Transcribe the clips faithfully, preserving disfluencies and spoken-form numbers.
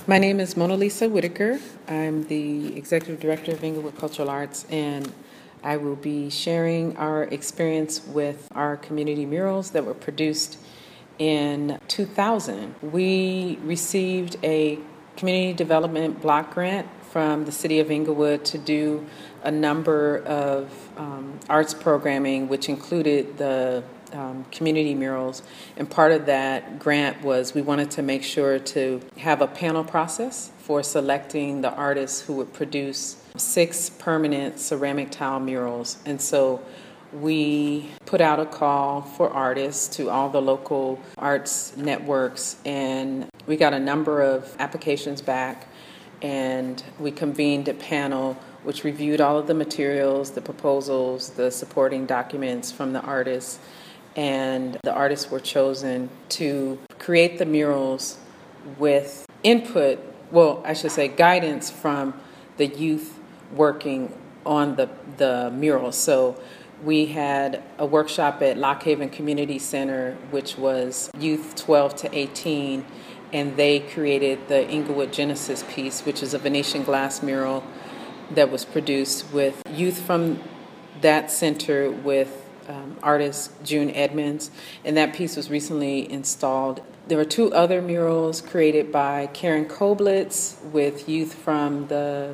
My name is Mona Lisa Whitaker. I'm the Executive Director of Inglewood Cultural Arts, and I will be sharing our experience with our community murals that were produced in two thousand. We received a community development block grant from the City of Inglewood to do a number of um, arts programming, which included the Um, community murals, and part of that grant was we wanted to make sure to have a panel process for selecting the artists who would produce six permanent ceramic tile murals. And so we put out a call for artists to all the local arts networks, and we got a number of applications back, and we convened a panel which reviewed all of the materials, the proposals, the supporting documents from the artists. And the artists were chosen to create the murals with input, well, I should say guidance from the youth working on the, the murals. So we had a workshop at Lock Haven Community Center, which was youth twelve to eighteen, and they created the Inglewood Genesis piece, which is a Venetian glass mural that was produced with youth from that center with Um, artist June Edmonds, and that piece was recently installed. There were two other murals created by Karen Koblitz with youth from the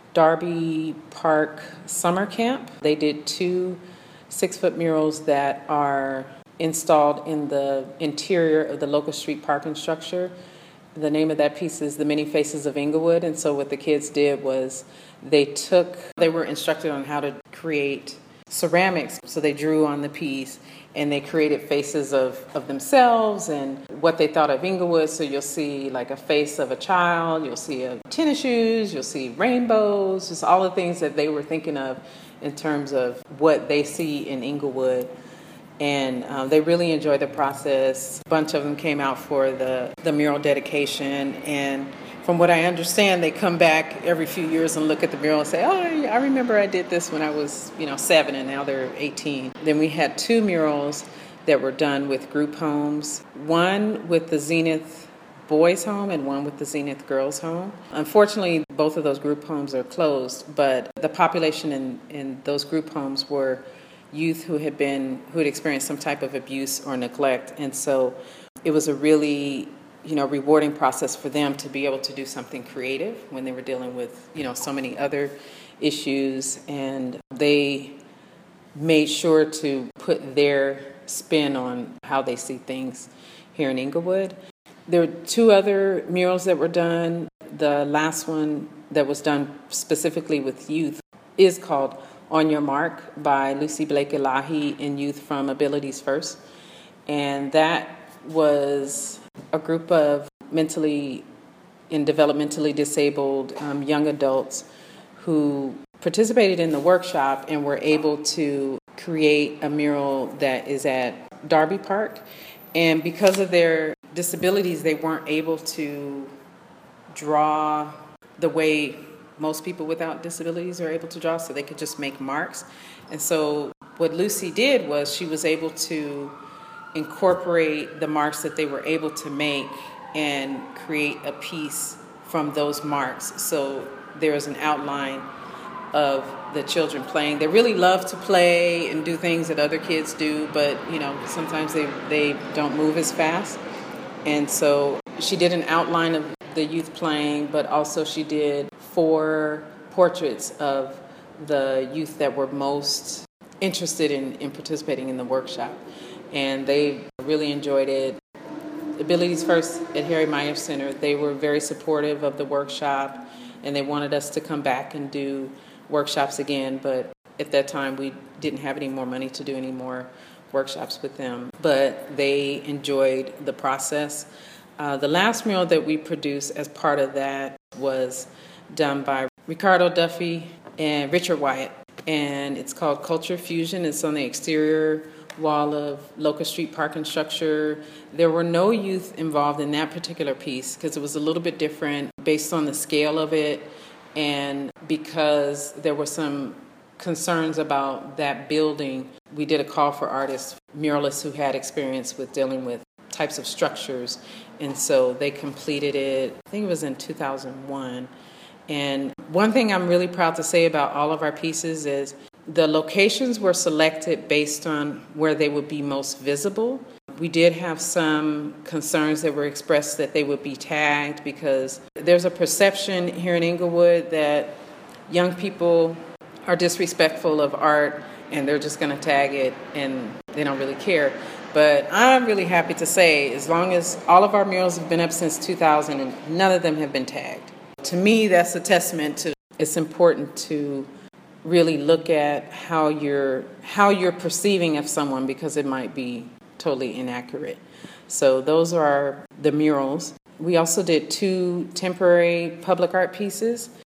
Darby Park Summer Camp. They did two six-foot murals that are installed in the interior of the Locust Street parking structure. The name of that piece is The Many Faces of Inglewood, and so what the kids did was they took, they were instructed on how to create ceramics, so they drew on the piece and they created faces of, of themselves and what they thought of Inglewood. So you'll see like a face of a child, you'll see a tennis shoes, you'll see rainbows, just all the things that they were thinking of in terms of what they see in Inglewood. And um, they really enjoyed the process. A bunch of them came out for the, the mural dedication, and from what I understand, they come back every few years and look at the mural and say, oh, I remember I did this when I was, you know, seven, and now they're eighteen. Then we had two murals that were done with group homes, one with the Zenith Boys Home and one with the Zenith Girls Home. Unfortunately, both of those group homes are closed, but the population in, in those group homes were youth who had been, who had experienced some type of abuse or neglect. And so it was a really you know, rewarding process for them to be able to do something creative when they were dealing with, you know, so many other issues. And they made sure to put their spin on how they see things here in Inglewood. There were two other murals that were done. The last one that was done specifically with youth is called On Your Mark by Lucy Blake Elahi and youth from Abilities First. And that was a group of mentally and developmentally disabled um, young adults who participated in the workshop and were able to create a mural that is at Darby Park. And because of their disabilities, they weren't able to draw the way most people without disabilities are able to draw, so they could just make marks. And so what Lucy did was she was able to incorporate the marks that they were able to make and create a piece from those marks. So there is an outline of the children playing. They really love to play and do things that other kids do, but you know, sometimes they, they don't move as fast. And so she did an outline of the youth playing, but also she did four portraits of the youth that were most interested in, in participating in the workshop. And they really enjoyed it. Abilities First at Harry Meyer Center, they were very supportive of the workshop, and they wanted us to come back and do workshops again, but at that time we didn't have any more money to do any more workshops with them. But they enjoyed the process. Uh, the last mural that we produced as part of that was done by Ricardo Duffy and Richard Wyatt, and it's called Culture Fusion. It's on the exterior wall of Locust Street parking structure. There were no youth involved in that particular piece because it was a little bit different based on the scale of it, and because there were some concerns about that building, we did a call for artists, muralists who had experience with dealing with types of structures and so they completed it, I think it was in two thousand one. And one thing I'm really proud to say about all of our pieces is the locations were selected based on where they would be most visible. We did have some concerns that were expressed that they would be tagged, because there's a perception here in Inglewood that young people are disrespectful of art and they're just going to tag it and they don't really care. But I'm really happy to say, as long as all of our murals have been up since two thousand and none of them have been tagged. To me, that's a testament to it's important to really look at how you're how you're perceiving of someone, because it might be totally inaccurate. So those are the murals. We also did two temporary public art pieces.